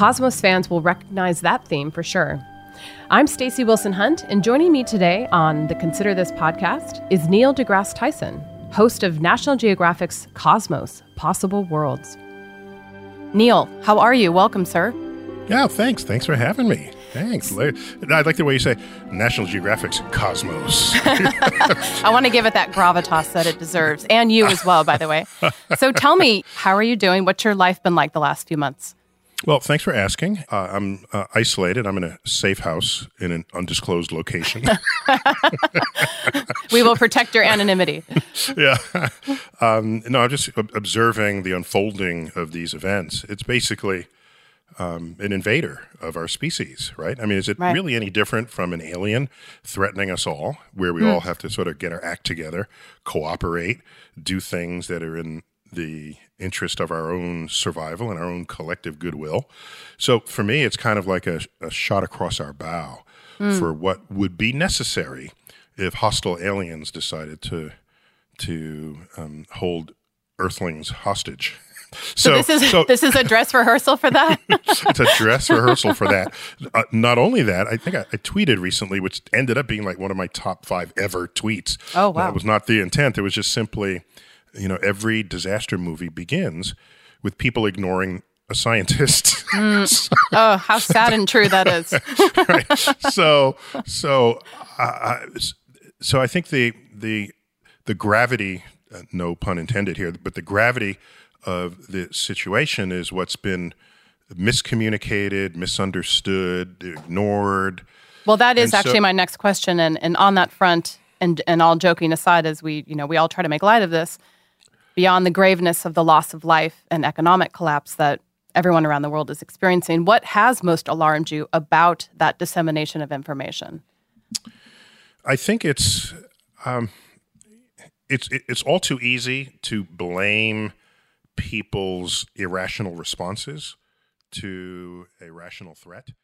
Cosmos fans will recognize that theme for sure. I'm Stacey Wilson Hunt, and joining me today on the Consider This podcast is Neil deGrasse Tyson, host of National Geographic's Cosmos: Possible Worlds. Neil, how are you? Welcome, sir. Yeah, thanks. Thanks for having me. Thanks. I like the way you say National Geographic's Cosmos. I want to give it that gravitas that it deserves, and you as well, by the way. So tell me, how are you doing? What's your life been like the last few months? Well, thanks for asking. I'm isolated. I'm in a safe house in an undisclosed location. We will protect your anonymity. Yeah. No, I'm just observing the unfolding of these events. It's basically an invader of our species, right? I mean, is it really any different from an alien threatening us all, where we all have to sort of get our act together, cooperate, do things that are in the interest of our own survival and our own collective goodwill? So for me, it's kind of like a shot across our bow for what would be necessary if hostile aliens decided to hold Earthlings hostage. So this is a dress rehearsal for that? It's a dress rehearsal for that. Not only that, I think I tweeted recently, which ended up being like one of my top 5 ever tweets. Oh, wow. That was not the intent. It was just simply, every disaster movie begins with people ignoring a scientist. Oh, how sad and true that is. Right. So I think the gravity, no pun intended here, but the gravity of the situation is what's been miscommunicated, misunderstood, ignored. Well, that is actually my next question. And on that front, and all joking aside, as we all try to make light of this, beyond the graveness of the loss of life and economic collapse that everyone around the world is experiencing, what has most alarmed you about that dissemination of information? I think it's all too easy to blame people's irrational responses to a rational threat.